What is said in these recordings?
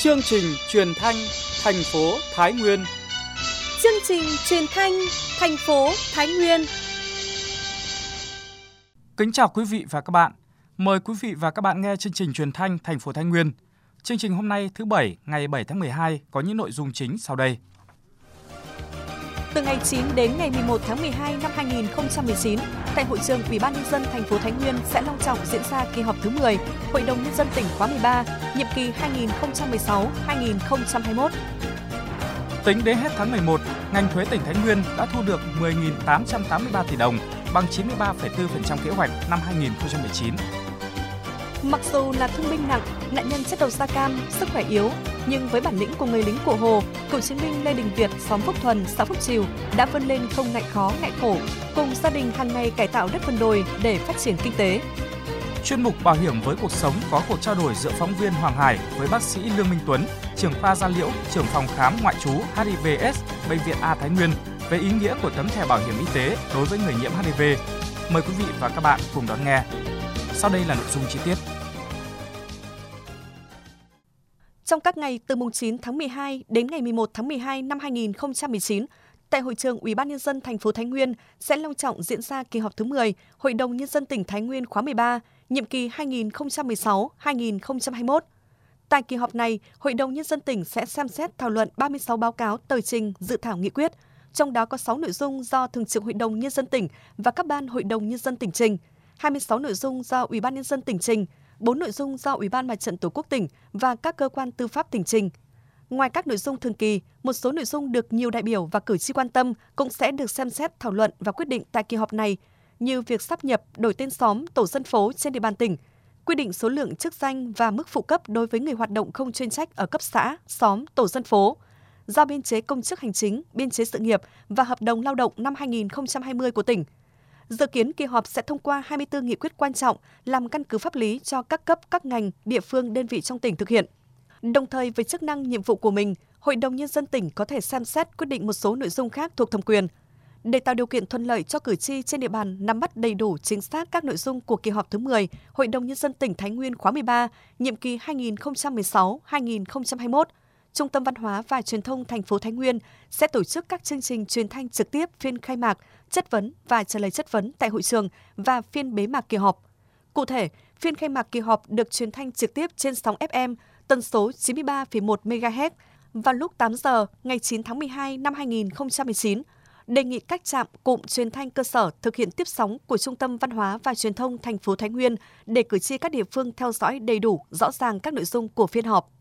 Chương trình truyền thanh thành phố Thái Nguyên. Chương trình truyền thanh thành phố Thái Nguyên. Kính chào quý vị và các bạn. Mời quý vị và các bạn nghe chương trình truyền thanh thành phố Thái Nguyên. Chương trình hôm nay thứ Bảy, ngày 7 tháng 12 có những nội dung chính sau đây. Từ ngày 9 đến ngày 11 tháng 12 năm 2019, tại Hội trường Ủy ban Nhân dân thành phố Thái Nguyên sẽ long trọng diễn ra kỳ họp thứ 10 Hội đồng Nhân dân tỉnh khóa 13, nhiệm kỳ 2016-2021. Tính đến hết tháng 11, ngành thuế tỉnh Thái Nguyên đã thu được 10.883 tỷ đồng, bằng 93,4% kế hoạch năm 2019. Mặc dù là thương binh nặng, nạn nhân chất độc da cam, sức khỏe yếu, nhưng với bản lĩnh của người lính của Hồ, cựu chiến binh Lê Đình Việt, xóm Phúc Thuần, xã Phúc Trìu đã vươn lên không ngại khó, ngại khổ, cùng gia đình hàng ngày cải tạo đất vườn đồi để phát triển kinh tế. Chuyên mục Bảo hiểm với cuộc sống có cuộc trao đổi giữa phóng viên Hoàng Hải với bác sĩ Lương Minh Tuấn, trưởng khoa da liễu, trưởng phòng khám ngoại trú HIVS, Bệnh viện A Thái Nguyên về ý nghĩa của tấm thẻ bảo hiểm y tế đối với người nhiễm HIV. Mời quý vị và các bạn cùng đón nghe. Sau đây là nội dung chi tiết. Trong các ngày từ mùng 9 tháng 12 đến ngày 11 tháng 12 năm 2019, tại Hội trường Ủy ban Nhân dân thành phố Thái Nguyên sẽ long trọng diễn ra kỳ họp thứ 10 Hội đồng Nhân dân tỉnh Thái Nguyên khóa 13, nhiệm kỳ 2016-2021. Tại kỳ họp này, Hội đồng Nhân dân tỉnh sẽ xem xét thảo luận 36 báo cáo tờ trình dự thảo nghị quyết, trong đó có 6 nội dung do Thường trực Hội đồng Nhân dân tỉnh và các ban Hội đồng Nhân dân tỉnh trình, 26 nội dung do Ủy ban Nhân dân tỉnh trình, 4 nội dung do Ủy ban Mặt trận Tổ quốc tỉnh và các cơ quan tư pháp tỉnh trình. Ngoài các nội dung thường kỳ, một số nội dung được nhiều đại biểu và cử tri quan tâm cũng sẽ được xem xét thảo luận và quyết định tại kỳ họp này, như việc sáp nhập, đổi tên xóm, tổ dân phố trên địa bàn tỉnh, quy định số lượng chức danh và mức phụ cấp đối với người hoạt động không chuyên trách ở cấp xã, xóm, tổ dân phố, giao biên chế công chức hành chính, biên chế sự nghiệp và hợp đồng lao động năm 2020 của tỉnh. Dự kiến kỳ họp sẽ thông qua 24 nghị quyết quan trọng làm căn cứ pháp lý cho các cấp, các ngành, địa phương, đơn vị trong tỉnh thực hiện. Đồng thời với chức năng nhiệm vụ của mình, Hội đồng Nhân dân tỉnh có thể xem xét quyết định một số nội dung khác thuộc thẩm quyền. Để tạo điều kiện thuận lợi cho cử tri trên địa bàn nắm bắt đầy đủ chính xác các nội dung của kỳ họp thứ 10 Hội đồng Nhân dân tỉnh Thái Nguyên khóa 13, nhiệm kỳ 2016-2021, Trung tâm Văn hóa và Truyền thông thành phố Thái Nguyên sẽ tổ chức các chương trình truyền thanh trực tiếp phiên khai mạc, chất vấn và trả lời chất vấn tại hội trường và phiên bế mạc kỳ họp. Cụ thể, phiên khai mạc kỳ họp được truyền thanh trực tiếp trên sóng FM tần số 93,1 MHz vào lúc 8 giờ ngày 9 tháng 12 năm 2019. Đề nghị các trạm cụm truyền thanh cơ sở thực hiện tiếp sóng của Trung tâm Văn hóa và Truyền thông thành phố Thái Nguyên để cử tri các địa phương theo dõi đầy đủ, rõ ràng các nội dung của phiên họp.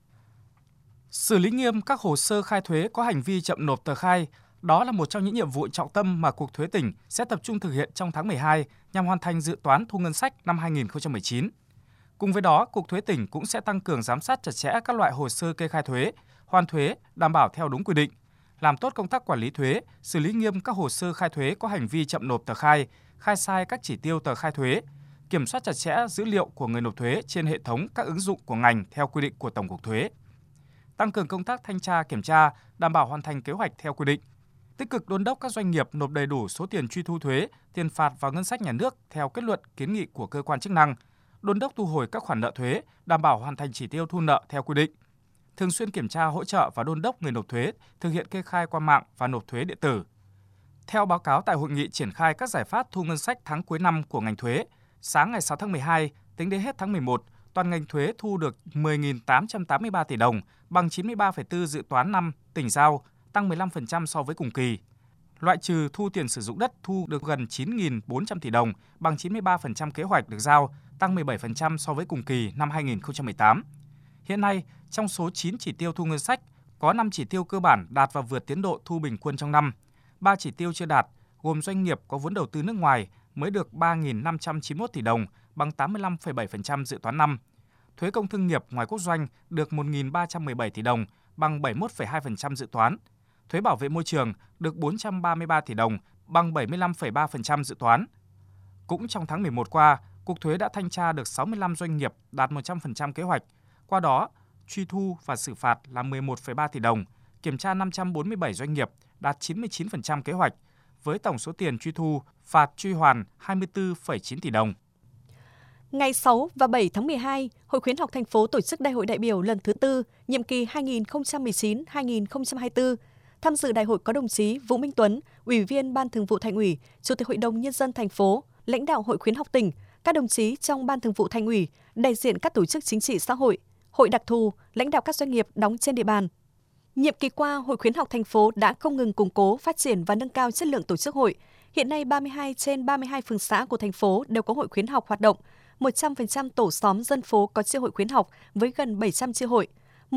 Xử lý nghiêm các hồ sơ khai thuế có hành vi chậm nộp tờ khai, đó là một trong những nhiệm vụ trọng tâm mà Cục Thuế tỉnh sẽ tập trung thực hiện trong tháng 12 nhằm hoàn thành dự toán thu ngân sách năm 2019. Cùng với đó, Cục Thuế tỉnh cũng sẽ tăng cường giám sát chặt chẽ các loại hồ sơ kê khai thuế, hoàn thuế đảm bảo theo đúng quy định, làm tốt công tác quản lý thuế, xử lý nghiêm các hồ sơ khai thuế có hành vi chậm nộp tờ khai, khai sai các chỉ tiêu tờ khai thuế, kiểm soát chặt chẽ dữ liệu của người nộp thuế trên hệ thống các ứng dụng của ngành theo quy định của Tổng cục Thuế. Tăng cường công tác thanh tra kiểm tra, đảm bảo hoàn thành kế hoạch theo quy định. Tích cực đôn đốc các doanh nghiệp nộp đầy đủ số tiền truy thu thuế, tiền phạt vào ngân sách nhà nước theo kết luận kiến nghị của cơ quan chức năng, đôn đốc thu hồi các khoản nợ thuế, đảm bảo hoàn thành chỉ tiêu thu nợ theo quy định. Thường xuyên kiểm tra, hỗ trợ và đôn đốc người nộp thuế thực hiện kê khai qua mạng và nộp thuế điện tử. Theo báo cáo tại hội nghị triển khai các giải pháp thu ngân sách tháng cuối năm của ngành thuế, sáng ngày 6 tháng 12, tính đến hết tháng 11, toàn ngành thuế thu được 10.883 tỷ đồng, bằng 93,4 dự toán năm tỉnh giao, tăng 15% so với cùng kỳ. Loại trừ thu tiền sử dụng đất thu được gần 9.400 tỷ đồng, bằng 93% kế hoạch được giao, tăng 17% so với cùng kỳ năm 2018. Hiện nay, trong số 9 chỉ tiêu thu ngân sách, có 5 chỉ tiêu cơ bản đạt và vượt tiến độ thu bình quân trong năm. 3 chỉ tiêu chưa đạt, gồm doanh nghiệp có vốn đầu tư nước ngoài mới được 3.591 tỷ đồng, bằng 85,7% dự toán năm. Thuế công thương nghiệp ngoài quốc doanh được 1.317 tỷ đồng, bằng 71,2% dự toán. Thuế bảo vệ môi trường được 433 tỷ đồng, bằng 75,3% dự toán. Cũng trong tháng 11 qua, Cục Thuế đã thanh tra được 65 doanh nghiệp đạt 100% kế hoạch. Qua đó, truy thu và xử phạt là 11,3 tỷ đồng, kiểm tra 547 doanh nghiệp đạt 99% kế hoạch, với tổng số tiền truy thu, phạt truy hoàn 24,9 tỷ đồng. Ngày 6 và 7 tháng 12, Hội khuyến học thành phố tổ chức Đại hội đại biểu lần thứ 4, nhiệm kỳ 2019-2024. Tham dự đại hội có đồng chí Vũ Minh Tuấn, Ủy viên Ban Thường vụ Thành ủy, Chủ tịch Hội đồng Nhân dân thành phố, lãnh đạo Hội khuyến học tỉnh, các đồng chí trong Ban Thường vụ Thành ủy, đại diện các tổ chức chính trị xã hội, hội đặc thù, lãnh đạo các doanh nghiệp đóng trên địa bàn. Nhiệm kỳ qua, Hội khuyến học thành phố đã không ngừng củng cố, phát triển và nâng cao chất lượng tổ chức hội. Hiện nay, 32 trên 32 phường xã của thành phố đều có hội khuyến học hoạt động. 100% tổ xóm dân phố có chi hội khuyến học với gần 700 chi hội,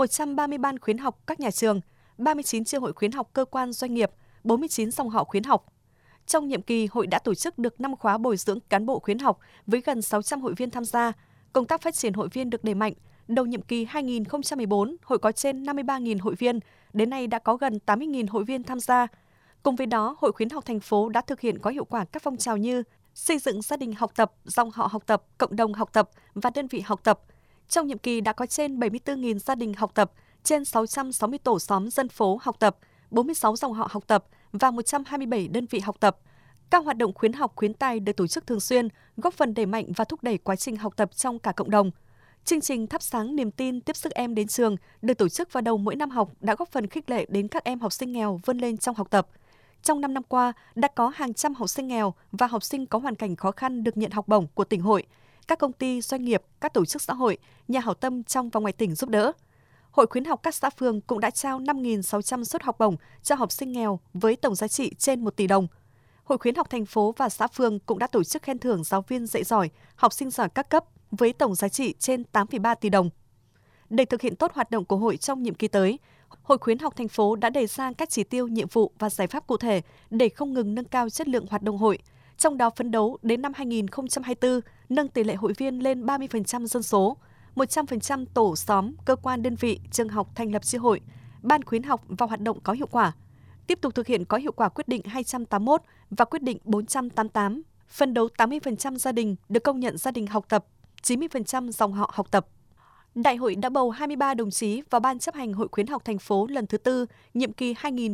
130 ban khuyến học các nhà trường, 39 chi hội khuyến học cơ quan doanh nghiệp, 49 dòng họ khuyến học. Trong nhiệm kỳ, hội đã tổ chức được 5 khóa bồi dưỡng cán bộ khuyến học với gần 600 hội viên tham gia. Công tác phát triển hội viên được đẩy mạnh. Đầu nhiệm kỳ 2014, hội có trên 53.000 hội viên, đến nay đã có gần 80.000 hội viên tham gia. Cùng với đó, Hội khuyến học thành phố đã thực hiện có hiệu quả các phong trào như xây dựng gia đình học tập, dòng họ học tập, cộng đồng học tập và đơn vị học tập. Trong nhiệm kỳ đã có trên 74.000 gia đình học tập, trên 660 tổ xóm dân phố học tập, 46 dòng họ học tập và 127 đơn vị học tập. Các hoạt động khuyến học khuyến tài được tổ chức thường xuyên, góp phần đẩy mạnh và thúc đẩy quá trình học tập trong cả cộng đồng. Chương trình thắp sáng niềm tin tiếp sức em đến trường được tổ chức vào đầu mỗi năm học đã góp phần khích lệ đến các em học sinh nghèo vươn lên trong học tập. Trong 5 năm qua, đã có hàng trăm học sinh nghèo và học sinh có hoàn cảnh khó khăn được nhận học bổng của tỉnh hội, các công ty, doanh nghiệp, các tổ chức xã hội, nhà hảo tâm trong và ngoài tỉnh giúp đỡ. Hội khuyến học các xã phường cũng đã trao 5.600 suất học bổng cho học sinh nghèo với tổng giá trị trên 1 tỷ đồng. Hội khuyến học thành phố và xã phường cũng đã tổ chức khen thưởng giáo viên dạy giỏi, học sinh giỏi các cấp với tổng giá trị trên 8,3 tỷ đồng. Để thực hiện tốt hoạt động của hội trong nhiệm kỳ tới, Hội khuyến học thành phố đã đề ra các chỉ tiêu, nhiệm vụ và giải pháp cụ thể để không ngừng nâng cao chất lượng hoạt động hội. Trong đó phấn đấu đến năm 2024, nâng tỷ lệ hội viên lên 30% dân số, 100% tổ xóm, cơ quan đơn vị, trường học thành lập chi hội, ban khuyến học vào hoạt động có hiệu quả. Tiếp tục thực hiện có hiệu quả quyết định 281 và quyết định 488, phấn đấu 80% gia đình được công nhận gia đình học tập, 90% dòng họ học tập. Đại hội đã bầu 23 đồng chí vào Ban chấp hành Hội khuyến học thành phố lần thứ 4, nhiệm kỳ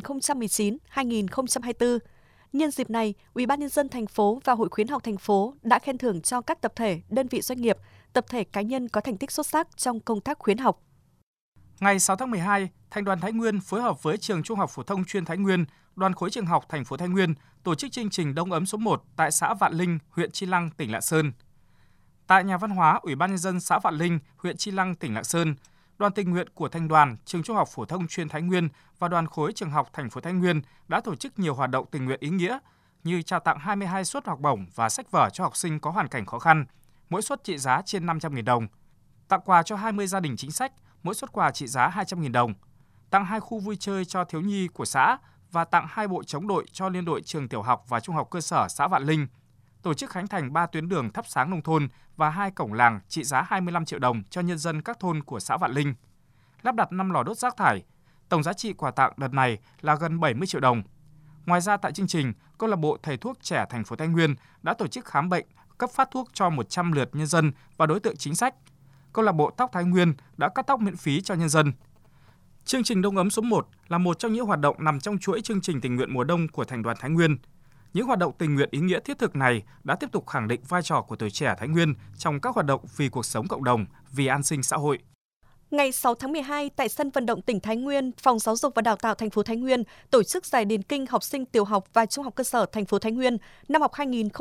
2019-2024. Nhân dịp này, Ủy ban nhân dân thành phố và Hội khuyến học thành phố đã khen thưởng cho các tập thể, đơn vị doanh nghiệp, tập thể cá nhân có thành tích xuất sắc trong công tác khuyến học. Ngày 6 tháng 12, Thành đoàn Thái Nguyên phối hợp với Trường Trung học phổ thông chuyên Thái Nguyên, Đoàn khối trường học thành phố Thái Nguyên tổ chức chương trình Đông ấm số 1 tại xã Vạn Linh, huyện Chi Lăng, tỉnh Lạng Sơn. Tại nhà văn hóa Ủy ban nhân dân xã Vạn Linh, huyện Chi Lăng, tỉnh Lạng Sơn, Đoàn tình nguyện của Thành đoàn, Trường Trung học phổ thông chuyên Thái Nguyên và Đoàn khối trường học thành phố Thái Nguyên đã tổ chức nhiều hoạt động tình nguyện ý nghĩa như trao tặng 22 suất học bổng và sách vở cho học sinh có hoàn cảnh khó khăn, mỗi suất trị giá trên 500.000 đồng, tặng quà cho 20 gia đình chính sách, mỗi suất quà trị giá 200.000 đồng, tặng 2 khu vui chơi cho thiếu nhi của xã và tặng 2 bộ chống đội cho liên đội trường tiểu học và trung học cơ sở xã Vạn Linh. Tổ chức khánh thành 3 tuyến đường thắp sáng nông thôn và 2 cổng làng trị giá 25 triệu đồng cho nhân dân các thôn của xã Vạn Linh. Lắp đặt 5 lò đốt rác thải. Tổng giá trị quà tặng đợt này là gần 70 triệu đồng. Ngoài ra tại chương trình, câu lạc bộ thầy thuốc trẻ thành phố Thái Nguyên đã tổ chức khám bệnh, cấp phát thuốc cho 100 lượt nhân dân và đối tượng chính sách. Câu lạc bộ tóc Thái Nguyên đã cắt tóc miễn phí cho nhân dân. Chương trình Đông ấm số 1 là một trong những hoạt động nằm trong chuỗi chương trình tình nguyện mùa đông của Thành đoàn Thái Nguyên. Những hoạt động tình nguyện ý nghĩa thiết thực này đã tiếp tục khẳng định vai trò của tuổi trẻ Thái Nguyên trong các hoạt động vì cuộc sống cộng đồng, vì an sinh xã hội. Ngày 6 tháng 12, tại sân vận động tỉnh Thái Nguyên, Phòng Giáo dục và Đào tạo thành phố Thái Nguyên tổ chức giải điền kinh học sinh tiểu học và trung học cơ sở thành phố Thái Nguyên năm học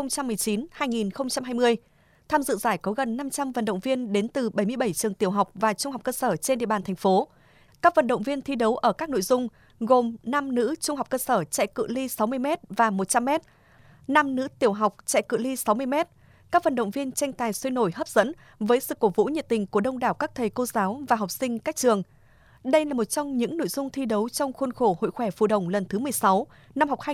2019-2020. Tham dự giải có gần 500 vận động viên đến từ 77 trường tiểu học và trung học cơ sở trên địa bàn thành phố. Các vận động viên thi đấu ở các nội dung gồm nam nữ trung học cơ sở chạy cự ly 60m và 100m, nam nữ tiểu học chạy cự ly 60m. Các vận động viên tranh tài sôi nổi hấp dẫn với sự cổ vũ nhiệt tình của đông đảo các thầy cô giáo và học sinh các trường. Đây là một trong những nội dung thi đấu trong khuôn khổ Hội khỏe Phù Đồng lần thứ 16, năm học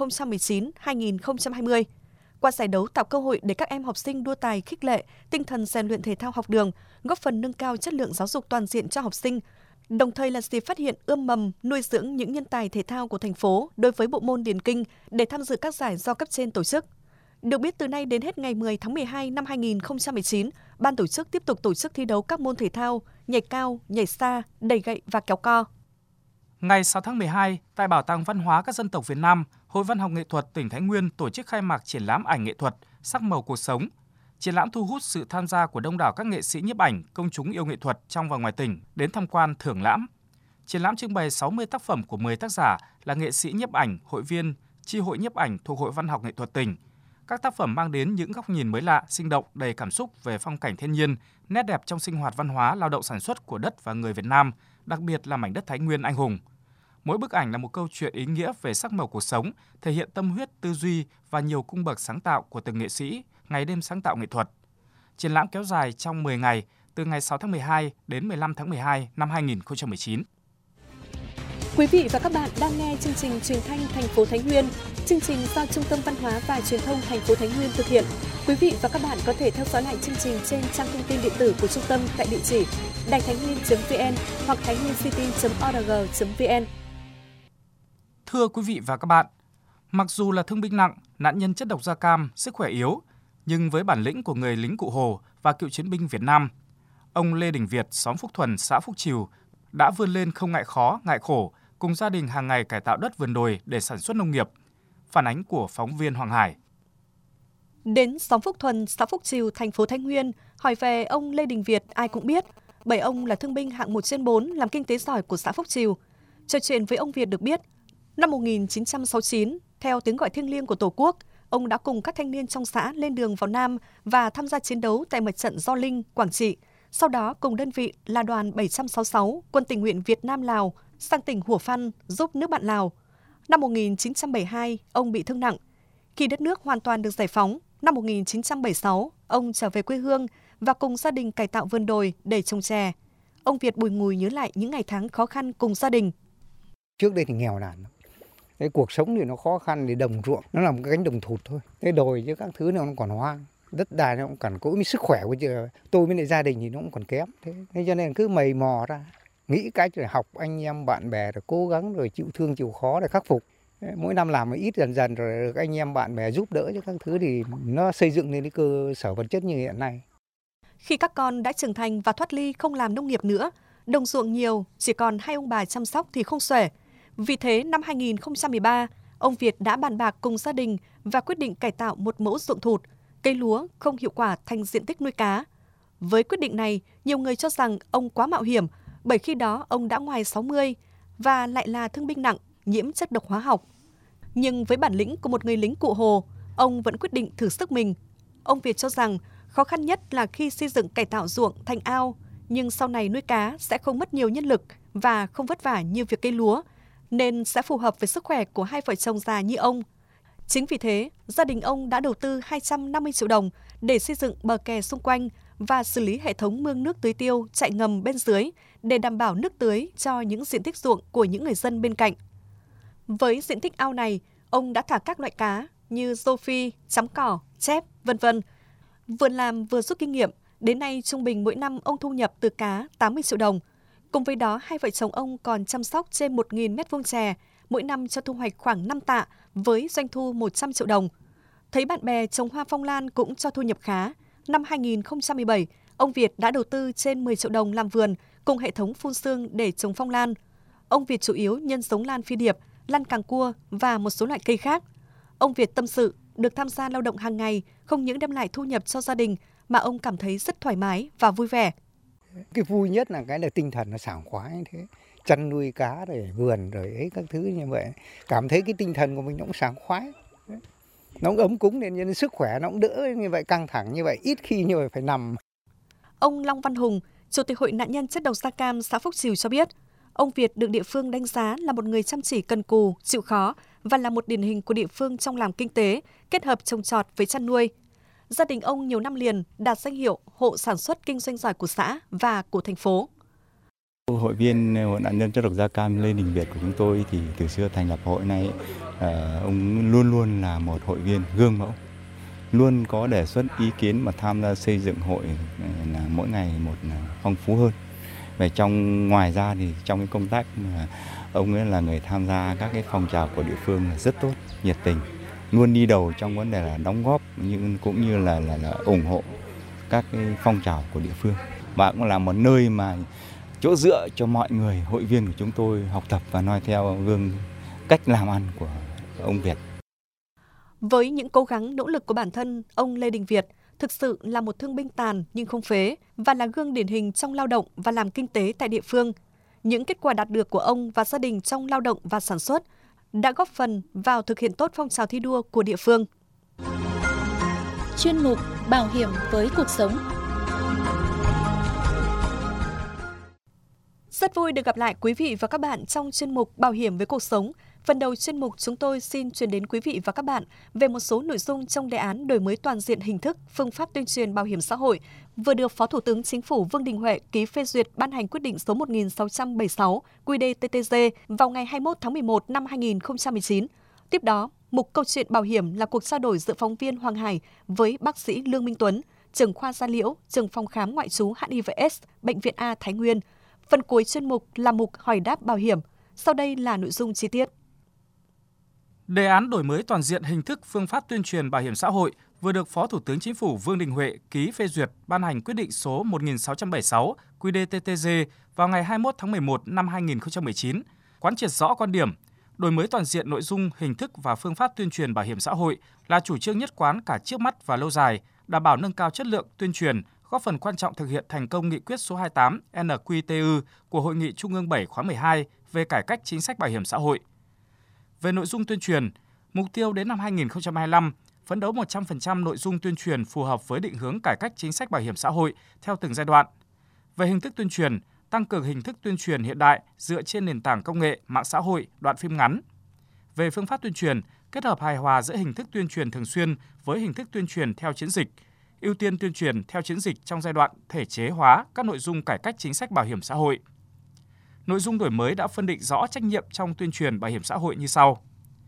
2019-2020. Qua giải đấu tạo cơ hội để các em học sinh đua tài khích lệ, tinh thần rèn luyện thể thao học đường, góp phần nâng cao chất lượng giáo dục toàn diện cho học sinh, đồng thời là dịp phát hiện ươm mầm, nuôi dưỡng những nhân tài thể thao của thành phố đối với bộ môn điền kinh để tham dự các giải do cấp trên tổ chức. Được biết từ nay đến hết ngày 10 tháng 12 năm 2019, ban tổ chức tiếp tục tổ chức thi đấu các môn thể thao nhảy cao, nhảy xa, đẩy gậy và kéo co. Ngày 6 tháng 12, tại Bảo tàng Văn hóa các dân tộc Việt Nam, Hội Văn học nghệ thuật tỉnh Thái Nguyên tổ chức khai mạc triển lãm ảnh nghệ thuật Sắc màu cuộc sống. Triển lãm thu hút sự tham gia của đông đảo các nghệ sĩ nhiếp ảnh, công chúng yêu nghệ thuật trong và ngoài tỉnh đến tham quan thưởng lãm. Triển lãm trưng bày 60 tác phẩm của 10 tác giả là nghệ sĩ nhiếp ảnh, hội viên, chi hội nhiếp ảnh thuộc Hội Văn học Nghệ thuật tỉnh. Các tác phẩm mang đến những góc nhìn mới lạ, sinh động, đầy cảm xúc về phong cảnh thiên nhiên, nét đẹp trong sinh hoạt văn hóa, lao động sản xuất của đất và người Việt Nam, đặc biệt là mảnh đất Thái Nguyên anh hùng. Mỗi bức ảnh là một câu chuyện ý nghĩa về sắc màu cuộc sống, thể hiện tâm huyết, tư duy và nhiều cung bậc sáng tạo của từng nghệ sĩ, ngày đêm sáng tạo nghệ thuật. Triển lãm kéo dài trong 10 ngày, từ ngày 6 tháng 12 đến 15 tháng 12 năm 2019. Quý vị và các bạn đang nghe chương trình Truyền thanh thành phố Thái Nguyên. Chương trình do Trung tâm Văn hóa và Truyền thông thành phố Thái Nguyên thực hiện. Quý vị và các bạn có thể theo dõi lại chương trình trên trang thông tin điện tử của trung tâm tại địa chỉ đàitháinhnguyên.vn hoặc thainhnguyencity.org.vn. Thưa quý vị và các bạn, mặc dù là thương binh nặng, nạn nhân chất độc da cam, sức khỏe yếu, nhưng với bản lĩnh của người lính Cụ Hồ và cựu chiến binh Việt Nam, ông Lê Đình Việt, xóm Phúc Thuần, xã Phúc Trìu đã vươn lên không ngại khó, ngại khổ, cùng gia đình hàng ngày cải tạo đất vườn đồi để sản xuất nông nghiệp. Phản ánh của phóng viên Hoàng Hải. Đến xóm Phúc Thuần, xã Phúc Trìu, thành phố Thái Nguyên, hỏi về ông Lê Đình Việt ai cũng biết, bởi ông là thương binh hạng 1/4 làm kinh tế giỏi của xã Phúc Trìu. Trò chuyện với ông Việt được biết, năm 1969, theo tiếng gọi thiêng liêng của Tổ quốc, ông đã cùng các thanh niên trong xã lên đường vào Nam và tham gia chiến đấu tại mặt trận Gio Linh, Quảng Trị. Sau đó cùng đơn vị là đoàn 766, quân tình nguyện Việt Nam-Lào sang tỉnh Hủa Phăn giúp nước bạn Lào. Năm 1972, ông bị thương nặng. Khi đất nước hoàn toàn được giải phóng, năm 1976, ông trở về quê hương và cùng gia đình cải tạo vườn đồi để trồng chè. Ông Việt bùi ngùi nhớ lại những ngày tháng khó khăn cùng gia đình. Trước đây thì nghèo nàn. Cái cuộc sống thì nó khó khăn, thì đồng ruộng nó là một cái cánh đồng thụt thôi. Cái đồi chứ các thứ nó còn hoang, đất đai nó cũng cằn cỗi, với sức khỏe của tôi với lại gia đình thì nó cũng còn kém. Thế cho nên cứ mày mò ra, nghĩ cách rồi học anh em bạn bè, rồi cố gắng, rồi chịu thương chịu khó để khắc phục. Mỗi năm làm ít dần dần rồi được anh em bạn bè giúp đỡ cho các thứ thì nó xây dựng lên cái cơ sở vật chất như hiện nay. Khi các con đã trưởng thành và thoát ly không làm nông nghiệp nữa, đồng ruộng nhiều, chỉ còn 2 ông bà chăm sóc thì không xuể. Vì thế, năm 2013, ông Việt đã bàn bạc cùng gia đình và quyết định cải tạo một mẫu ruộng thụt, cây lúa không hiệu quả thành diện tích nuôi cá. Với quyết định này, nhiều người cho rằng ông quá mạo hiểm, bởi khi đó ông đã ngoài 60 và lại là thương binh nặng, nhiễm chất độc hóa học. Nhưng với bản lĩnh của một người lính Cụ Hồ, ông vẫn quyết định thử sức mình. Ông Việt cho rằng khó khăn nhất là khi xây dựng cải tạo ruộng thành ao, nhưng sau này nuôi cá sẽ không mất nhiều nhân lực và không vất vả như việc cây lúa, nên sẽ phù hợp với sức khỏe của hai vợ chồng già như ông. Chính vì thế, gia đình ông đã đầu tư 250 triệu đồng để xây dựng bờ kè xung quanh và xử lý hệ thống mương nước tưới tiêu chạy ngầm bên dưới để đảm bảo nước tưới cho những diện tích ruộng của những người dân bên cạnh. Với diện tích ao này, ông đã thả các loại cá như rô phi, chấm cỏ, chép, v.v. Vừa làm vừa rút kinh nghiệm, đến nay trung bình mỗi năm ông thu nhập từ cá 80 triệu đồng. Cùng với đó, hai vợ chồng ông còn chăm sóc trên 1.000 m2 chè, mỗi năm cho thu hoạch khoảng 5 tạ với doanh thu 100 triệu đồng. Thấy bạn bè trồng hoa phong lan cũng cho thu nhập khá, năm 2017, ông Việt đã đầu tư trên 10 triệu đồng làm vườn cùng hệ thống phun sương để trồng phong lan. Ông Việt chủ yếu nhân giống lan phi điệp, lan càng cua và một số loại cây khác. Ông Việt tâm sự, được tham gia lao động hàng ngày không những đem lại thu nhập cho gia đình mà ông cảm thấy rất thoải mái và vui vẻ. Cái vui nhất là cái là tinh thần nó sảng khoái như thế. Chăn nuôi cá rồi vườn rồi ấy các thứ như vậy. Cảm thấy cái tinh thần của mình nó cũng sảng khoái. Nó cũng ấm cúng nên sức khỏe nó cũng đỡ như vậy, căng thẳng như vậy, ít khi như vậy phải nằm. Ông Long Văn Hùng, Chủ tịch Hội nạn nhân chất độc da cam xã Phúc Trìu cho biết, ông Việt được địa phương đánh giá là một người chăm chỉ cần cù, chịu khó và là một điển hình của địa phương trong làm kinh tế, kết hợp trồng trọt với chăn nuôi. Gia đình ông nhiều năm liền đạt danh hiệu hộ sản xuất kinh doanh giỏi của xã và của thành phố. Hội viên Hội nạn nhân chất độc da cam Lê Đình Việt của chúng tôi thì từ xưa thành lập hội này, ông luôn luôn là một hội viên gương mẫu, luôn có đề xuất ý kiến mà tham gia xây dựng hội là mỗi ngày một phong phú hơn. Về ngoài ra thì trong cái công tác mà ông ấy là người tham gia các cái phong trào của địa phương là rất tốt, nhiệt tình, luôn đi đầu trong vấn đề là đóng góp cũng như là ủng hộ các cái phong trào của địa phương. Và cũng là một nơi mà chỗ dựa cho mọi người hội viên của chúng tôi học tập và noi theo gương cách làm ăn của ông Việt. Với những cố gắng nỗ lực của bản thân, ông Lê Đình Việt thực sự là một thương binh tàn nhưng không phế và là gương điển hình trong lao động và làm kinh tế tại địa phương. Những kết quả đạt được của ông và gia đình trong lao động và sản xuất đã góp phần vào thực hiện tốt phong trào thi đua của địa phương. Chuyên mục Bảo hiểm với cuộc sống. Rất vui được gặp lại quý vị và các bạn trong chuyên mục Bảo hiểm với cuộc sống. Phần đầu chuyên mục chúng tôi xin truyền đến quý vị và các bạn về một số nội dung trong đề án đổi mới toàn diện hình thức, phương pháp tuyên truyền bảo hiểm xã hội vừa được Phó Thủ tướng Chính phủ Vương Đình Huệ ký phê duyệt ban hành quyết định số 1676 QĐ-TTg vào ngày 21 tháng 11 năm 2019. Tiếp đó, mục Câu chuyện bảo hiểm là cuộc trao đổi giữa phóng viên Hoàng Hải với bác sĩ Lương Minh Tuấn, trưởng khoa da liễu, trưởng phòng khám ngoại trú HIVS, Bệnh viện A Thái Nguyên. Phần cuối chuyên mục là mục hỏi đáp bảo hiểm. Sau đây là nội dung chi tiết. Đề án đổi mới toàn diện hình thức phương pháp tuyên truyền bảo hiểm xã hội vừa được Phó Thủ tướng Chính phủ Vương Đình Huệ ký phê duyệt ban hành quyết định số 1676 QĐ-TTg vào ngày 21 tháng 11 năm 2019, quán triệt rõ quan điểm đổi mới toàn diện nội dung, hình thức và phương pháp tuyên truyền bảo hiểm xã hội là chủ trương nhất quán cả trước mắt và lâu dài, đảm bảo nâng cao chất lượng tuyên truyền, góp phần quan trọng thực hiện thành công nghị quyết số 28 NQTU của Hội nghị Trung ương 7 khóa 12 về cải cách chính sách bảo hiểm xã hội. Về nội dung tuyên truyền, mục tiêu đến năm 2025, phấn đấu 100% nội dung tuyên truyền phù hợp với định hướng cải cách chính sách bảo hiểm xã hội theo từng giai đoạn. Về hình thức tuyên truyền, tăng cường hình thức tuyên truyền hiện đại dựa trên nền tảng công nghệ, mạng xã hội, đoạn phim ngắn. Về phương pháp tuyên truyền, kết hợp hài hòa giữa hình thức tuyên truyền thường xuyên với hình thức tuyên truyền theo chiến dịch, ưu tiên tuyên truyền theo chiến dịch trong giai đoạn thể chế hóa các nội dung cải cách chính sách bảo hiểm xã hội. Nội dung đổi mới đã phân định rõ trách nhiệm trong tuyên truyền bảo hiểm xã hội như sau.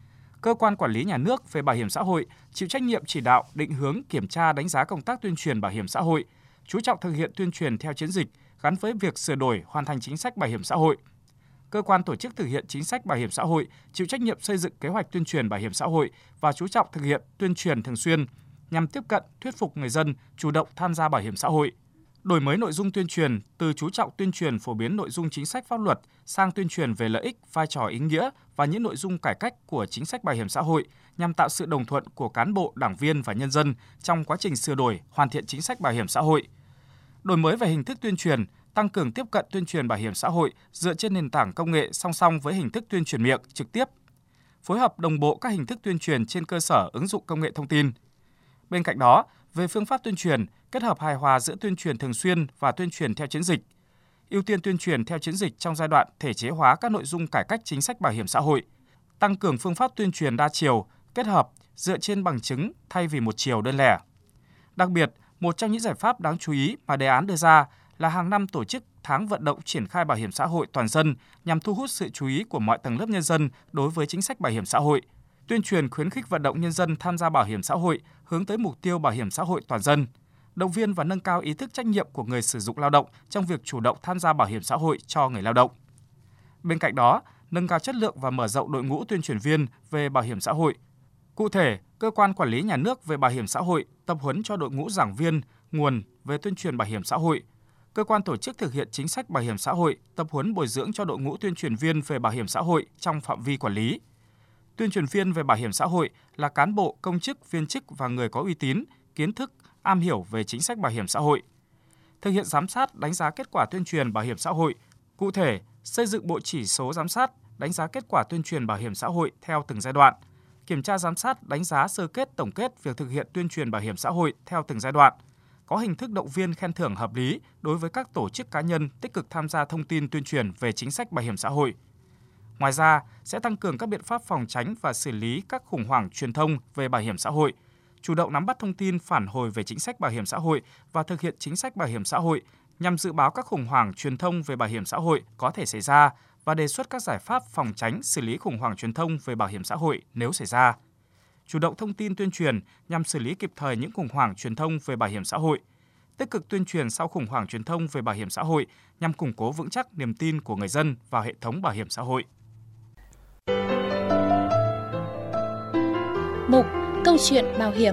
Cơ quan quản lý nhà nước về bảo hiểm xã hội chịu trách nhiệm chỉ đạo, định hướng, kiểm tra, đánh giá công tác tuyên truyền bảo hiểm xã hội, chú trọng thực hiện tuyên truyền theo chiến dịch gắn với việc sửa đổi, hoàn thành chính sách bảo hiểm xã hội. Cơ quan tổ chức thực hiện chính sách bảo hiểm xã hội chịu trách nhiệm xây dựng kế hoạch tuyên truyền bảo hiểm xã hội và chú trọng thực hiện tuyên truyền thường xuyên nhằm tiếp cận, thuyết phục người dân chủ động tham gia bảo hiểm xã hội. Đổi mới nội dung tuyên truyền từ chú trọng tuyên truyền phổ biến nội dung chính sách pháp luật sang tuyên truyền về lợi ích, vai trò ý nghĩa và những nội dung cải cách của chính sách bảo hiểm xã hội nhằm tạo sự đồng thuận của cán bộ, đảng viên và nhân dân trong quá trình sửa đổi, hoàn thiện chính sách bảo hiểm xã hội. Đổi mới về hình thức tuyên truyền, tăng cường tiếp cận tuyên truyền bảo hiểm xã hội dựa trên nền tảng công nghệ song song với hình thức tuyên truyền miệng, trực tiếp. Phối hợp đồng bộ các hình thức tuyên truyền trên cơ sở ứng dụng công nghệ thông tin. Bên cạnh đó, về phương pháp tuyên truyền, kết hợp hài hòa giữa tuyên truyền thường xuyên và tuyên truyền theo chiến dịch. Ưu tiên tuyên truyền theo chiến dịch trong giai đoạn thể chế hóa các nội dung cải cách chính sách bảo hiểm xã hội. Tăng cường phương pháp tuyên truyền đa chiều, kết hợp dựa trên bằng chứng thay vì một chiều đơn lẻ. Đặc biệt, một trong những giải pháp đáng chú ý mà đề án đưa ra là hàng năm tổ chức tháng vận động triển khai bảo hiểm xã hội toàn dân nhằm thu hút sự chú ý của mọi tầng lớp nhân dân đối với chính sách bảo hiểm xã hội. Tuyên truyền khuyến khích vận động nhân dân tham gia bảo hiểm xã hội hướng tới mục tiêu bảo hiểm xã hội toàn dân, động viên và nâng cao ý thức trách nhiệm của người sử dụng lao động trong việc chủ động tham gia bảo hiểm xã hội cho người lao động. Bên cạnh đó, nâng cao chất lượng và mở rộng đội ngũ tuyên truyền viên về bảo hiểm xã hội. Cụ thể, cơ quan quản lý nhà nước về bảo hiểm xã hội tập huấn cho đội ngũ giảng viên, nguồn về tuyên truyền bảo hiểm xã hội. Cơ quan tổ chức thực hiện chính sách bảo hiểm xã hội tập huấn bồi dưỡng cho đội ngũ tuyên truyền viên về bảo hiểm xã hội trong phạm vi quản lý. Tuyên truyền viên về bảo hiểm xã hội là cán bộ, công chức, viên chức và người có uy tín, kiến thức, am hiểu về chính sách bảo hiểm xã hội. Thực hiện giám sát, đánh giá kết quả tuyên truyền bảo hiểm xã hội. Cụ thể, xây dựng bộ chỉ số giám sát, đánh giá kết quả tuyên truyền bảo hiểm xã hội theo từng giai đoạn. Kiểm tra giám sát, đánh giá sơ kết, tổng kết việc thực hiện tuyên truyền bảo hiểm xã hội theo từng giai đoạn. Có hình thức động viên khen thưởng hợp lý đối với các tổ chức cá nhân tích cực tham gia thông tin tuyên truyền về chính sách bảo hiểm xã hội. Ngoài ra, sẽ tăng cường các biện pháp phòng tránh và xử lý các khủng hoảng truyền thông về bảo hiểm xã hội, chủ động nắm bắt thông tin phản hồi về chính sách bảo hiểm xã hội và thực hiện chính sách bảo hiểm xã hội nhằm dự báo các khủng hoảng truyền thông về bảo hiểm xã hội có thể xảy ra và đề xuất các giải pháp phòng tránh xử lý khủng hoảng truyền thông về bảo hiểm xã hội nếu xảy ra. Chủ động thông tin tuyên truyền nhằm xử lý kịp thời những khủng hoảng truyền thông về bảo hiểm xã hội. Tích cực tuyên truyền sau khủng hoảng truyền thông về bảo hiểm xã hội nhằm củng cố vững chắc niềm tin của người dân vào hệ thống bảo hiểm xã hội. Mục Câu chuyện bảo hiểm.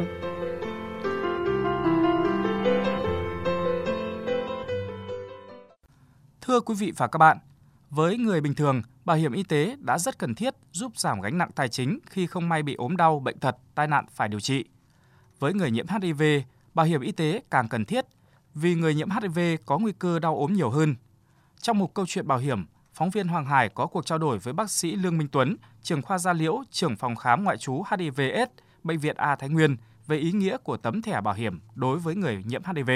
Thưa quý vị và các bạn, với người bình thường, bảo hiểm y tế đã rất cần thiết giúp giảm gánh nặng tài chính khi không may bị ốm đau, bệnh tật, tai nạn phải điều trị. Với người nhiễm HIV, bảo hiểm y tế càng cần thiết vì người nhiễm HIV có nguy cơ đau ốm nhiều hơn. Trong một câu chuyện bảo hiểm, phóng viên Hoàng Hải có cuộc trao đổi với bác sĩ Lương Minh Tuấn, trưởng khoa da liễu, trưởng phòng khám ngoại trú HIV/AIDS, Bệnh viện A Thái Nguyên về ý nghĩa của tấm thẻ bảo hiểm đối với người nhiễm HIV.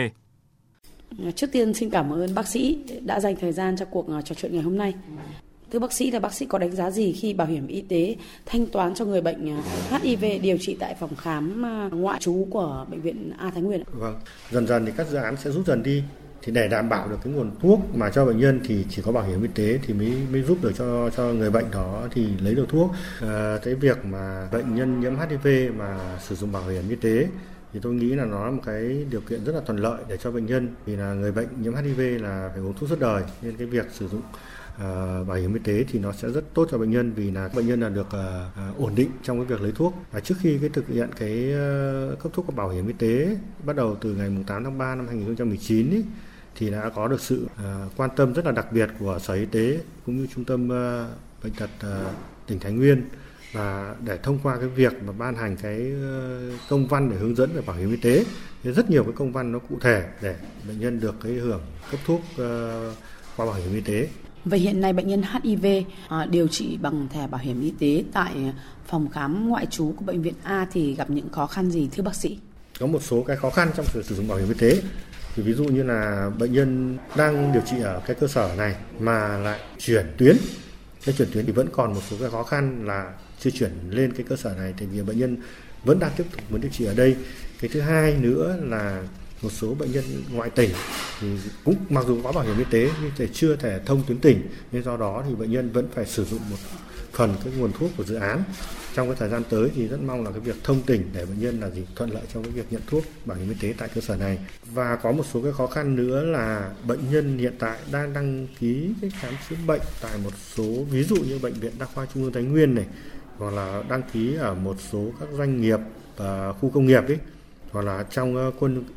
Trước tiên xin cảm ơn bác sĩ đã dành thời gian cho cuộc trò chuyện ngày hôm nay. Thưa bác sĩ, là bác sĩ có đánh giá gì khi bảo hiểm y tế thanh toán cho người bệnh HIV điều trị tại phòng khám ngoại trú của Bệnh viện A Thái Nguyên? Vâng, dần dần thì các dự án sẽ rút dần đi. Thì để đảm bảo được cái nguồn thuốc mà cho bệnh nhân thì chỉ có bảo hiểm y tế thì mới giúp được cho người bệnh đó thì lấy được thuốc. Cái việc mà bệnh nhân nhiễm HIV mà sử dụng bảo hiểm y tế thì tôi nghĩ là nó là một cái điều kiện rất là thuận lợi để cho bệnh nhân, vì là người bệnh nhiễm HIV là phải uống thuốc suốt đời, nên cái việc sử dụng bảo hiểm y tế thì nó sẽ rất tốt cho bệnh nhân, vì là bệnh nhân là được ổn định trong cái việc lấy thuốc. Và trước khi cái thực hiện cái cấp thuốc của bảo hiểm y tế bắt đầu từ ngày 8 tháng 3 năm 2019 ấy, thì đã có được sự quan tâm rất là đặc biệt của Sở Y tế cũng như Trung tâm Bệnh tật tỉnh Thái Nguyên, và để thông qua cái việc mà ban hành cái công văn để hướng dẫn về bảo hiểm y tế, thì rất nhiều cái công văn nó cụ thể để bệnh nhân được cái hưởng cấp thuốc qua bảo hiểm y tế. Vậy hiện nay bệnh nhân HIV điều trị bằng thẻ bảo hiểm y tế tại phòng khám ngoại trú của Bệnh viện A thì gặp những khó khăn gì thưa bác sĩ? Có một số cái khó khăn trong việc sử dụng bảo hiểm y tế. Thì ví dụ như là bệnh nhân đang điều trị ở cái cơ sở này mà lại chuyển tuyến. Cái chuyển tuyến thì vẫn còn một số cái khó khăn là chưa chuyển lên cái cơ sở này, thì vì bệnh nhân vẫn đang tiếp tục muốn điều trị ở đây. Cái thứ hai nữa là một số bệnh nhân ngoại tỉnh thì cũng mặc dù có bảo hiểm y tế nhưng thì chưa thể thông tuyến tỉnh, nên do đó thì bệnh nhân vẫn phải sử dụng một phần cái nguồn thuốc của dự án. Trong cái thời gian tới thì rất mong là cái việc thông tỉnh để bệnh nhân là thuận lợi trong cái việc nhận thuốc bảo hiểm y tế tại cơ sở này. Và có một số cái khó khăn nữa là bệnh nhân hiện tại đang đăng ký cái khám chữa bệnh tại một số, ví dụ như Bệnh viện Đa khoa Trung ương Thái Nguyên này, hoặc là đăng ký ở một số các doanh nghiệp và khu công nghiệp ấy, hoặc là trong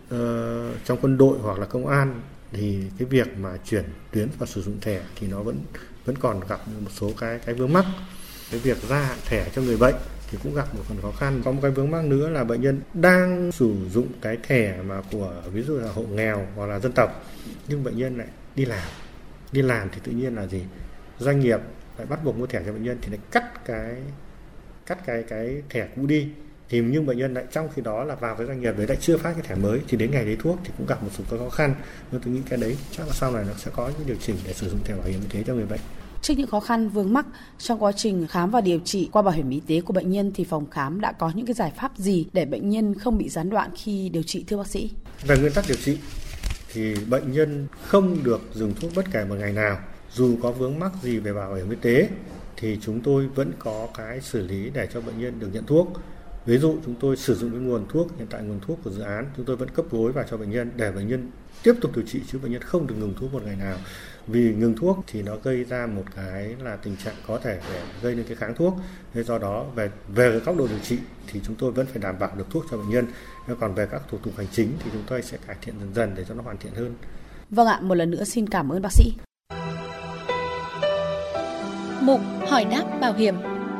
quân đội hoặc là công an, thì cái việc mà chuyển tuyến và sử dụng thẻ thì nó vẫn còn gặp một số cái vướng mắc. Cái việc gia hạn thẻ cho người bệnh thì cũng gặp một phần khó khăn. Có một cái vướng mắc nữa là bệnh nhân đang sử dụng cái thẻ mà của ví dụ là hộ nghèo hoặc là dân tộc, nhưng bệnh nhân lại đi làm thì tự nhiên là doanh nghiệp lại bắt buộc mua thẻ cho bệnh nhân thì lại cắt cái thẻ cũ đi. Thì nhưng bệnh nhân lại trong khi đó là vào cái doanh nghiệp đấy lại chưa phát cái thẻ mới, thì đến ngày lấy thuốc thì cũng gặp một số cái khó khăn. Nhưng tôi nghĩ cái đấy chắc là sau này nó sẽ có những điều chỉnh để sử dụng thẻ bảo hiểm y tế cho người bệnh. Trước những khó khăn vướng mắc trong quá trình khám và điều trị qua bảo hiểm y tế của bệnh nhân thì phòng khám đã có những cái giải pháp gì để bệnh nhân không bị gián đoạn khi điều trị thưa bác sĩ? Về nguyên tắc điều trị thì bệnh nhân không được dùng thuốc bất kể một ngày nào. Dù có vướng mắc gì về bảo hiểm y tế thì chúng tôi vẫn có cái xử lý để cho bệnh nhân được nhận thuốc. Ví dụ chúng tôi sử dụng cái nguồn thuốc, hiện tại nguồn thuốc của dự án chúng tôi vẫn cấp gối vào cho bệnh nhân để bệnh nhân tiếp tục điều trị, chứ bệnh nhân không được ngừng thuốc một ngày nào. Vì ngừng thuốc thì nó gây ra một cái là tình trạng có thể để gây nên cái kháng thuốc. Thế do đó về cái góc độ điều trị thì chúng tôi vẫn phải đảm bảo được thuốc cho bệnh nhân. Còn về các thủ tục hành chính thì chúng tôi sẽ cải thiện dần dần để cho nó hoàn thiện hơn. Vâng ạ, một lần nữa xin cảm ơn bác sĩ. Mục hỏi đáp bảo hiểm.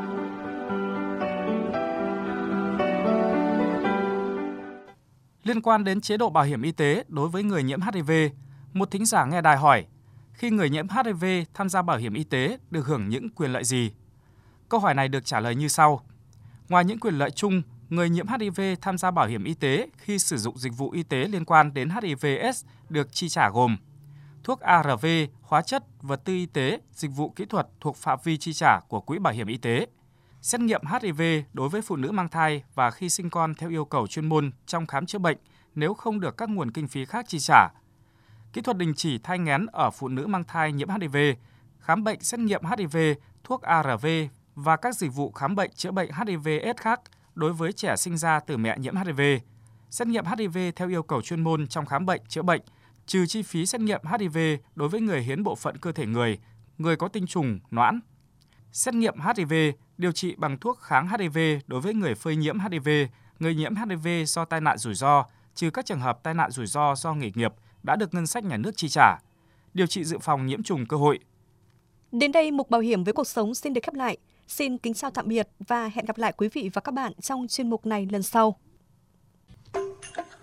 Liên quan đến chế độ bảo hiểm y tế đối với người nhiễm HIV, một thính giả nghe đài hỏi, khi người nhiễm HIV tham gia bảo hiểm y tế được hưởng những quyền lợi gì? Câu hỏi này được trả lời như sau. Ngoài những quyền lợi chung, người nhiễm HIV tham gia bảo hiểm y tế khi sử dụng dịch vụ y tế liên quan đến HIV/AIDS được chi trả gồm thuốc ARV, hóa chất, vật tư y tế, dịch vụ kỹ thuật thuộc phạm vi chi trả của Quỹ Bảo hiểm Y tế, xét nghiệm HIV đối với phụ nữ mang thai và khi sinh con theo yêu cầu chuyên môn trong khám chữa bệnh nếu không được các nguồn kinh phí khác chi trả, kỹ thuật đình chỉ thai nghén ở phụ nữ mang thai nhiễm HIV, khám bệnh xét nghiệm HIV, thuốc ARV và các dịch vụ khám bệnh chữa bệnh HIV/AIDS khác đối với trẻ sinh ra từ mẹ nhiễm HIV, xét nghiệm HIV theo yêu cầu chuyên môn trong khám bệnh chữa bệnh, trừ chi phí xét nghiệm HIV đối với người hiến bộ phận cơ thể người có tinh trùng, noãn, xét nghiệm HIV, điều trị bằng thuốc kháng HIV đối với người phơi nhiễm HIV, người nhiễm HIV do tai nạn rủi ro, trừ các trường hợp tai nạn rủi ro do nghề nghiệp đã được ngân sách nhà nước chi trả, điều trị dự phòng nhiễm trùng cơ hội. Đến đây, mục Bảo hiểm với cuộc sống xin được khép lại. Xin kính chào tạm biệt và hẹn gặp lại quý vị và các bạn trong chuyên mục này lần sau.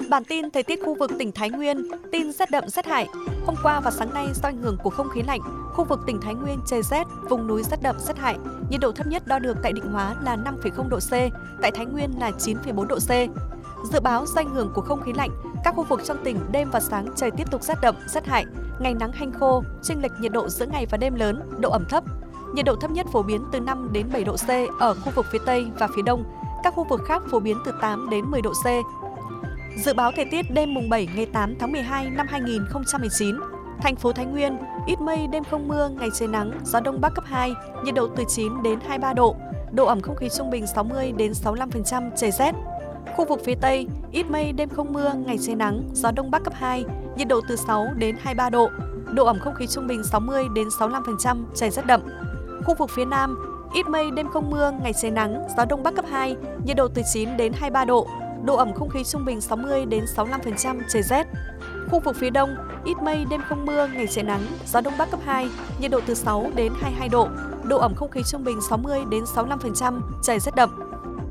Bản tin thời tiết khu vực tỉnh Thái Nguyên, tin rét đậm rét hại. Hôm qua và sáng nay do ảnh hưởng của không khí lạnh, khu vực tỉnh Thái Nguyên trời rét, vùng núi rét đậm rét hại. Nhiệt độ thấp nhất đo được tại Định Hóa là 5,0 độ C, tại Thái Nguyên là 9,4 độ C. Dự báo do ảnh hưởng của không khí lạnh, các khu vực trong tỉnh đêm và sáng trời tiếp tục rét đậm, rét hại, ngày nắng hanh khô, chênh lệch nhiệt độ giữa ngày và đêm lớn, độ ẩm thấp. Nhiệt độ thấp nhất phổ biến từ 5 đến 7 độ C ở khu vực phía Tây và phía Đông, các khu vực khác phổ biến từ 8 đến 10 độ C. Dự báo thời tiết đêm mùng 7 ngày 8 tháng 12 năm 2019. Thành phố Thái Nguyên, ít mây, đêm không mưa, ngày trời nắng, gió đông bắc cấp 2, nhiệt độ từ 9 đến 23 độ, độ ẩm không khí trung bình 60 đến 65%, trời rét. Khu vực phía Tây, ít mây, đêm không mưa, ngày trời nắng, gió đông bắc cấp 2, nhiệt độ từ 6 đến 23 độ, độ ẩm không khí trung bình 60 đến 65%, trời rét đậm. Khu vực phía Nam, ít mây, đêm không mưa, ngày trời nắng, gió đông bắc cấp 2, nhiệt độ từ 9 đến 23 độ, độ ẩm không khí trung bình 60 đến 65%, trời rét. Khu vực phía Đông, ít mây, đêm không mưa, ngày trời nắng, gió đông bắc cấp 2, nhiệt độ từ 6 đến 22 độ, độ ẩm không khí trung bình 60 đến 65%, trời rét đậm.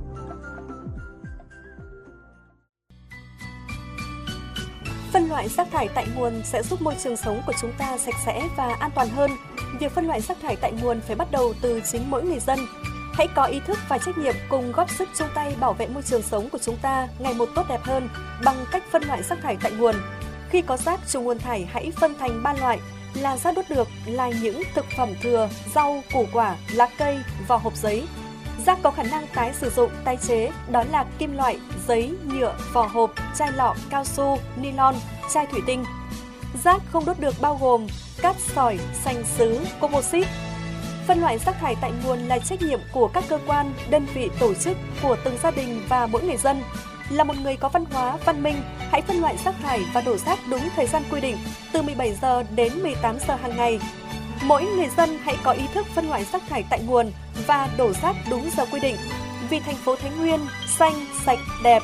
Phân loại rác thải tại nguồn sẽ giúp môi trường sống của chúng ta sạch sẽ và an toàn hơn. Việc phân loại rác thải tại nguồn phải bắt đầu từ chính mỗi người dân. Hãy có ý thức và trách nhiệm cùng góp sức chung tay bảo vệ môi trường sống của chúng ta ngày một tốt đẹp hơn bằng cách phân loại rác thải tại nguồn. Khi có rác trùng nguồn thải hãy phân thành 3 loại là rác đốt được là những thực phẩm thừa, rau, củ quả, lá cây, vỏ hộp giấy. Rác có khả năng tái sử dụng, tái chế đó là kim loại, giấy, nhựa, vỏ hộp, chai lọ, cao su, nylon, chai thủy tinh. Rác không đốt được bao gồm cát sỏi, sành sứ, composite. Phân loại rác thải tại nguồn là trách nhiệm của các cơ quan, đơn vị, tổ chức, của từng gia đình và mỗi người dân. Là một người có văn hóa, văn minh, hãy phân loại rác thải và đổ rác đúng thời gian quy định, từ 17 giờ đến 18 giờ hàng ngày. Mỗi người dân hãy có ý thức phân loại rác thải tại nguồn và đổ rác đúng giờ quy định. Vì thành phố Thái Nguyên xanh, sạch, đẹp.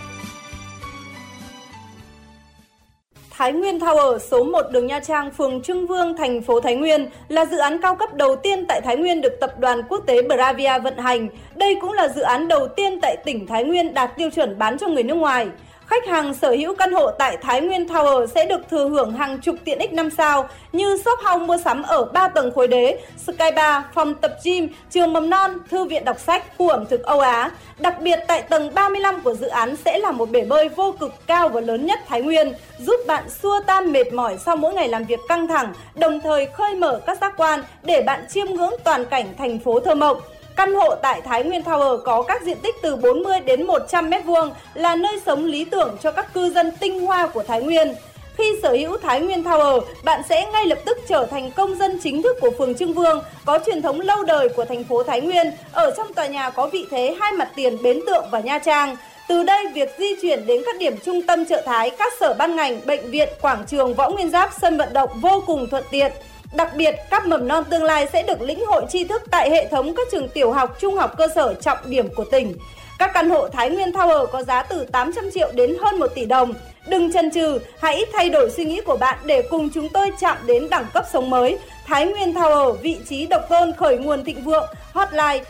Thái Nguyên Tower, số 1 đường Nha Trang, phường Trưng Vương, thành phố Thái Nguyên là dự án cao cấp đầu tiên tại Thái Nguyên được tập đoàn quốc tế Bravia vận hành. Đây cũng là dự án đầu tiên tại tỉnh Thái Nguyên đạt tiêu chuẩn bán cho người nước ngoài. Khách hàng sở hữu căn hộ tại Thái Nguyên Tower sẽ được thừa hưởng hàng chục tiện ích 5 sao như shop house mua sắm ở 3 tầng khối đế, sky bar, phòng tập gym, trường mầm non, thư viện đọc sách, khu ẩm thực Âu Á. Đặc biệt tại tầng 35 của dự án sẽ là một bể bơi vô cực cao và lớn nhất Thái Nguyên, giúp bạn xua tan mệt mỏi sau mỗi ngày làm việc căng thẳng, đồng thời khơi mở các giác quan để bạn chiêm ngưỡng toàn cảnh thành phố thơ mộng. Căn hộ tại Thái Nguyên Tower có các diện tích từ 40 đến 100 m2 là nơi sống lý tưởng cho các cư dân tinh hoa của Thái Nguyên. Khi sở hữu Thái Nguyên Tower, bạn sẽ ngay lập tức trở thành công dân chính thức của phường Trưng Vương, có truyền thống lâu đời của thành phố Thái Nguyên. Ở trong tòa nhà có vị thế hai mặt tiền Bến Tượng và Nha Trang. Từ đây, việc di chuyển đến các điểm trung tâm chợ Thái, các sở ban ngành, bệnh viện, quảng trường Võ Nguyên Giáp, sân vận động vô cùng thuận tiện. Đặc biệt, các mầm non tương lai sẽ được lĩnh hội tri thức tại hệ thống các trường tiểu học, trung học cơ sở trọng điểm của tỉnh. Các căn hộ Thái Nguyên Tower có giá từ 800 triệu đến hơn 1 tỷ đồng. Đừng chần chừ, hãy thay đổi suy nghĩ của bạn để cùng chúng tôi chạm đến đẳng cấp sống mới. Thái Nguyên Tower, vị trí độc tôn khởi nguồn thịnh vượng, hotline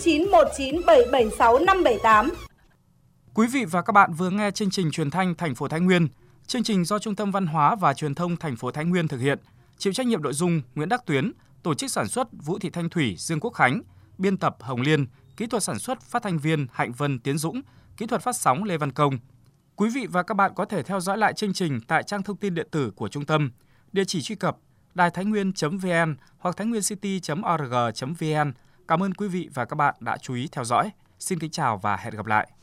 0919776578. Quý vị và các bạn vừa nghe chương trình truyền thanh thành phố Thái Nguyên. Chương trình do Trung tâm Văn hóa và Truyền thông thành phố Thái Nguyên thực hiện. Chịu trách nhiệm nội dung Nguyễn Đắc Tuyến, tổ chức sản xuất Vũ Thị Thanh Thủy, Dương Quốc Khánh, biên tập Hồng Liên, kỹ thuật sản xuất phát thanh viên Hạnh Vân, Tiến Dũng, kỹ thuật phát sóng Lê Văn Công. Quý vị và các bạn có thể theo dõi lại chương trình tại trang thông tin điện tử của trung tâm, địa chỉ truy cập đaiThaiNguyen.vn hoặc thainguiencity.org.vn. Cảm ơn quý vị và các bạn đã chú ý theo dõi. Xin kính chào và hẹn gặp lại.